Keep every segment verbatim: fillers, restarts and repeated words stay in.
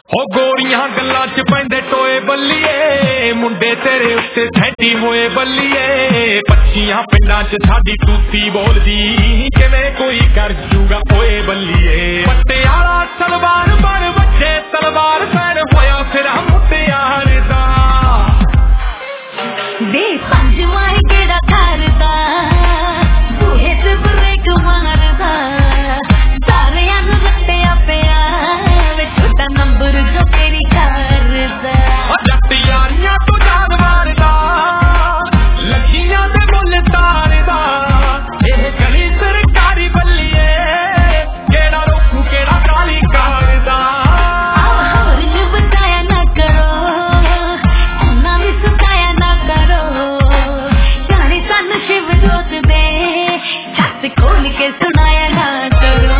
हो गोरियां गल्लां च पैंदे टोए बल्लीए मुंडे तेरे उत्ते सैंटी होए बल्लीए पच्चियां पिंडां च साडी टूटी बोलदी किवें कोई कर जूगा ओए बल्लीए पट्टियाला सलवार बन बच्चे तलवार पैर होया फिर मुटियार दा वे पंज मार केड़ा करदा बूहे ते ब्रेक मारदा सारियां नूं रट्टिया पिया वे छोटा नंबर जो तेरी करदा जट यारियां तो जान मारदा लगियां दे मुल तारदा एह गली सरकारी बल्लीए केड़ा रोकू केड़ा काली करदा और नु बताया ना करो अन्ना भी सुताया ना करो जाने सन शिव जोत दे छत खोल के सुनाया ना करो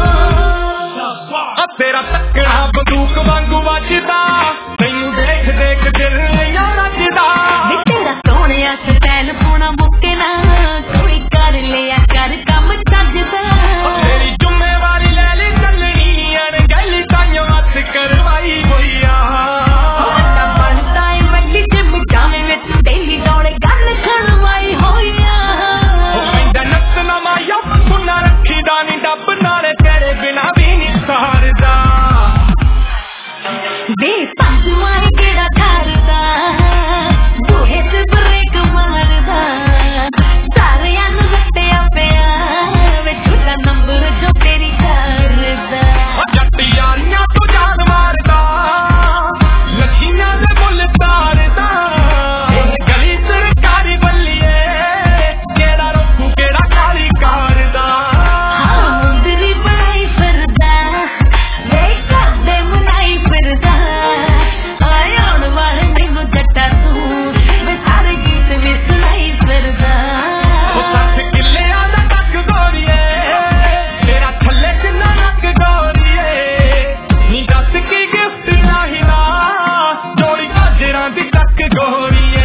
तेरा तकड़ा बंदूक वांगू वजदा तैनू देख देख दिल इयां नचदा तेरा सोने स्टैल पोना मुक्के ना कोई कर लिया कर कम चजदा तेरी जुम्मेवारी ले ली चलनी अणगहली ताइयों हथ करवाई होई आ बनता है बल्ली ते मुटावे विच डेली दौड़े गल करवाई होई आ नचना माया सुना रखी दा नी डब नाले तेरे बिना भी नी सहारदा वे पंज मार केड़ा करदा बूहे ते ब्रेक मारदा सारियां नूं रट्टिया पिया वे छोटा नंबर जो तेरी करदा जट यारियां तो जान मारदा लखियां दे मुल तारदा गली सरकारी बल्लीए केड़ा रोकू केड़ा काली करदा मुंदरी बनाई फिरदा वे करदे मुनाई फिरदा आए आउण वाले मैनू जट्टा तू वे सारे गीत भी सुनाई फिरदा सठ किल्लियां दा टक गोरीए तेरा थल्ले किन्ना नक गोरीए नी दस की गिफ्ट नाही ना जोड़ी गाजरां दी टक गोरीए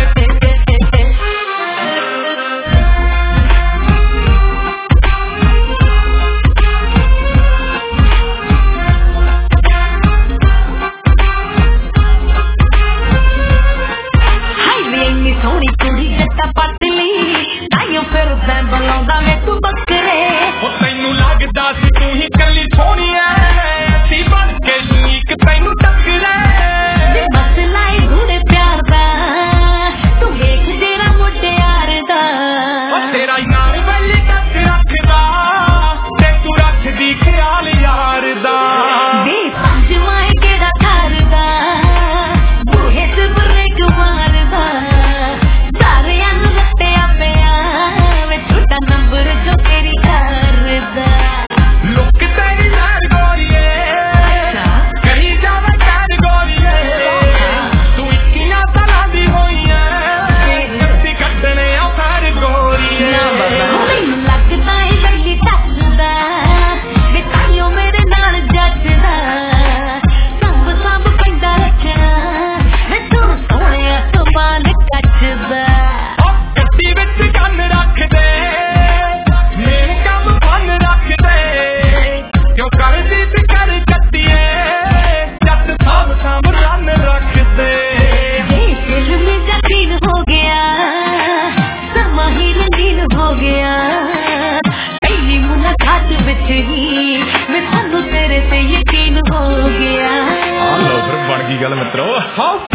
हाय वे इन्नी सोहनी कुड़ी जट्टा पतली ताइयों फिरदा बुलाउंदा मैं तू बकरे ओ तैनू लगदा सी तू ही कल्ली सोहनी ऐ सी बन के यूनिक तैनू टकरे वे बस लाई घोड़े प्यार दा तू वेख तेरा मुटियार दा ओ तेरा यार वैली टक रखदा ते तू रखदी ख्याल यार दा वे पंज मार केड़ा करदा बूहे ते ब्रेक मारदा सारियां नूं रट्टिया पिया वे छोटा नंबर जो तेरी करदा लुक तेरी लहर गोरीए कही जावे कैद गोरीए तू इक्कियां सालां दी होई ऐ कत्ती कड्डने आ फैर गोरीए ਮੈਨੂੰ ਲੱਗਦਾ ਏ ਬੈਲੀ ਟੱਚਦਾ ਵੇ ਤਾਈਓ ਮੇਰੇ ਨਾਲ ਜੱਜਦਾ ਸੰਭ ਸੰਭ ਪੈਂਦਾ ਰੱਖਣਾ ਵੇ ਤੂੰ ਸੋਹਣਿਆ ਸਮਾਨ ਕੱਟਦਾ ਓ ਕੱਟੀ ਵਿੱਚ ਕੰਨ ਰੱਖ ਦੇ ਮੇਨ ਕੰਮ ਫਨ ਰੱਖ ਦੇ ਕਿਉਂ ਕਰਦੀ ਤੇ ਕਰ ਜੱਟੀਏ ਜੱਟ ਸਾਂਭ ਸਾਂਭ ਰੰਨ ਰੱਖ ਦੇ ये दिल में यकीन हो गया समा ही रंगीन हो गया पहली मुलाकात विच ही मैं सानू तेरे ते यकीन हो गया ਆ ਲੋ ਫਿਰ ਬਣ ਗਈ ਗੱਲ ਮਿੱਤਰੋ